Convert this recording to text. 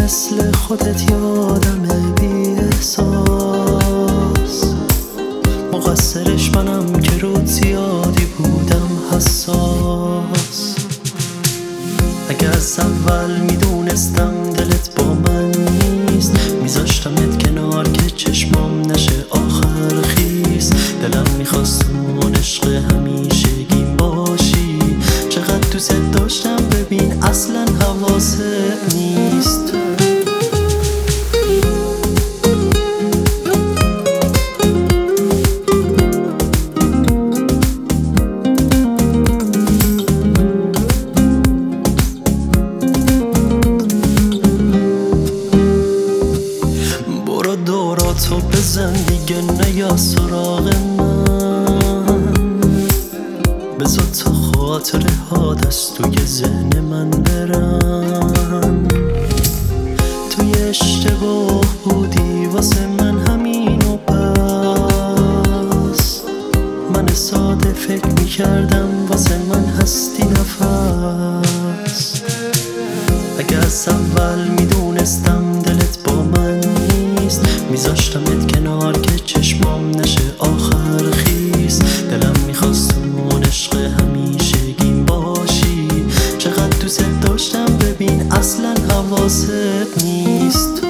مثل خودت یادم بی احساس، مقصرش منم که رود زیادی بودم حساس. اگه از اول میدونستم دلت با من نیست، میذاشتمت کنار که چشمام نشه آخر خیس. دلم میخواست اون عشق همیشگیم باشی، چقدر دوست داشتم ببین اصلا حواست نیست. دوراتو بزن دیگه نیا سراغ من، بذار تا خاطره ها دست توی ذهن من برن. توی اشتباه بودی واسه من همین و بس، من ساده فکر میکردم واسه من هستی نفس. اگه از اول میدونستم دلت با من نیست، میذاشتمت کنار که چشمام نشه آخر خیس. دلم میخواست اون عشق همیشگیم باشی، چقدر دوست داشتم ببین اصلا حواست نیست.